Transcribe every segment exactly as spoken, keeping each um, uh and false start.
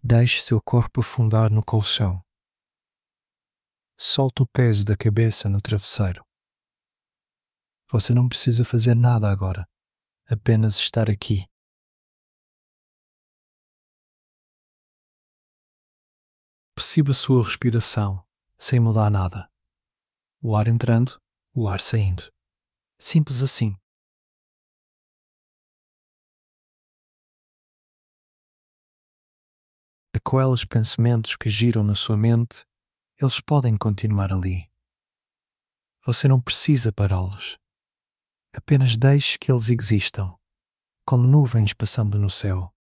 Deixe seu corpo afundar no colchão. Solte o peso da cabeça no travesseiro. Você não precisa fazer nada agora, apenas estar aqui. Perceba sua respiração, sem mudar nada. O ar entrando, o ar saindo. Simples assim. Aqueles pensamentos que giram na sua mente, eles podem continuar ali. Você não precisa pará-los. Apenas deixe que eles existam, como nuvens passando no céu.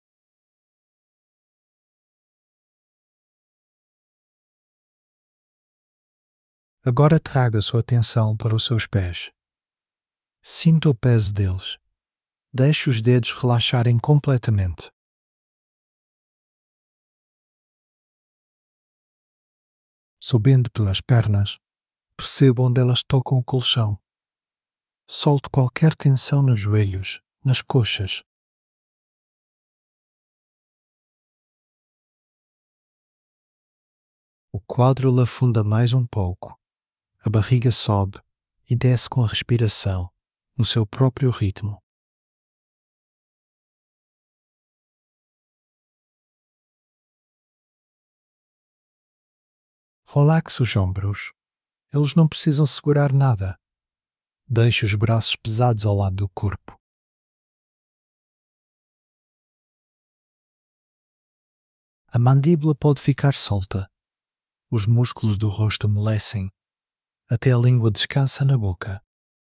Agora traga sua atenção para os seus pés. Sinta o peso deles. Deixe os dedos relaxarem completamente. Subindo pelas pernas, perceba onde elas tocam o colchão. Solte qualquer tensão nos joelhos, nas coxas. O quádril afunda mais um pouco. A barriga sobe e desce com a respiração, no seu próprio ritmo. Relaxe os ombros. Eles não precisam segurar nada. Deixe os braços pesados ao lado do corpo. A mandíbula pode ficar solta. Os músculos do rosto amolecem, até a língua descansa na boca.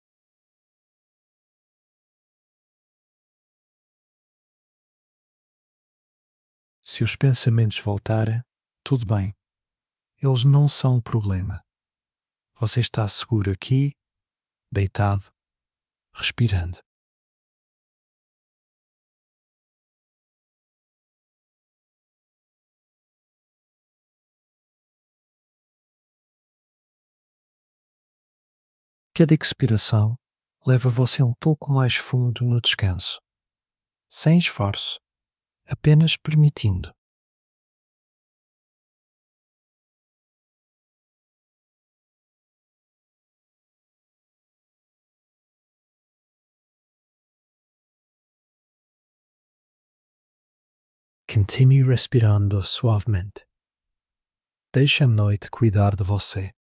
Se os pensamentos voltarem, tudo bem. Eles não são o problema. Você está seguro aqui, deitado, respirando. Cada expiração leva você um pouco mais fundo no descanso, sem esforço, apenas permitindo. Continue respirando suavemente. Deixe a noite cuidar de você.